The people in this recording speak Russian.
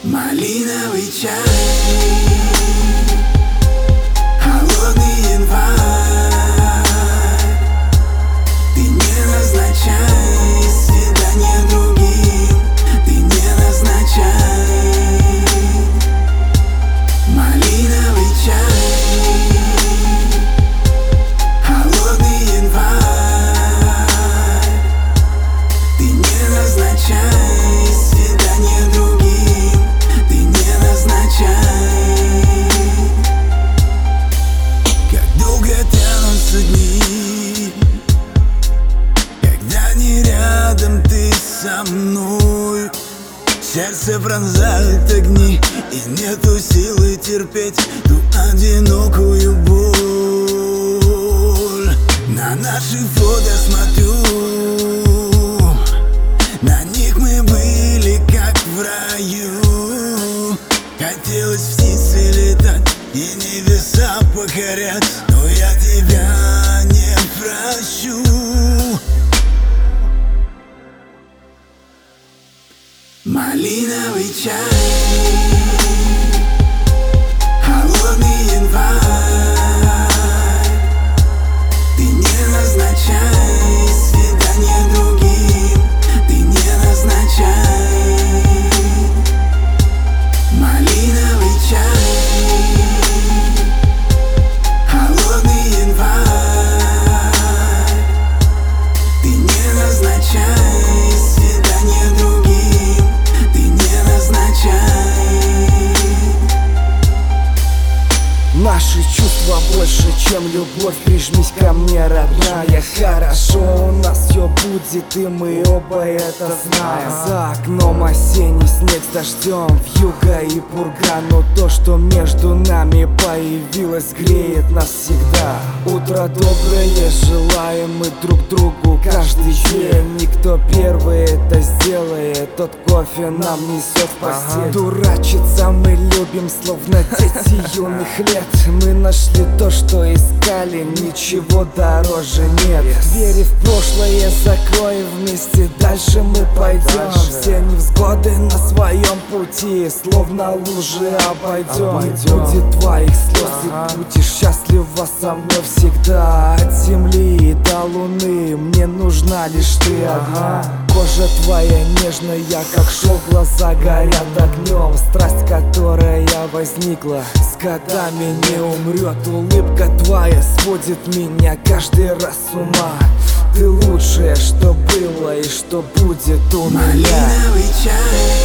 Малиновый чай, холодный январь. Ты не назначай свидание другим, ты не назначай. Малиновый чай, холодный январь. Ты не назначай свидание другим, ты не назначай. Как долго тянутся дни, когда не рядом ты со мной. Сердце пронзают огни, и нету силы терпеть ту одинокую боль. На наши фото смотрю, на них мы были как в раю. Хотелось птицей летать и небеса покорять, но я тебя не прощу. Малиновый чай, холодный январь. Ты не назначай свидание другим, ты не назначай. Малиновый чай, холодный январь. Ты не назначай свидание другим, ты не назначай. Наши чувства больше, чем любовь. Прижмись ко мне, родная. Хорошо у нас все будет, и мы оба это знаем. За окном осенний снег с дождем, вьюга и пурга, но то, что между нами появилось, греет нас всегда. Утро доброе желаем мы друг другу каждый день. Никто первый это сделает, тот кофе нам несет в постель. Дурачиться мы любим, словно дети юных лет. Мы нашли то, что искали, ничего дороже нет. Двери в прошлое закроем вместе, дальше мы пойдем. Все невзгоды на своем пути, словно лужи обойдем. Не будет твоих слез, и будешь счастлива со мной всегда. От земли до луны мне нужна лишь ты одна. Кожа твоя нежная, как шел, глаза горят огнем. Страсть, которая возникла, с годами не умрет. Улыбка твоя сводит меня каждый раз с ума. Ты лучшее, что было и что будет у меня. Малиновый чай,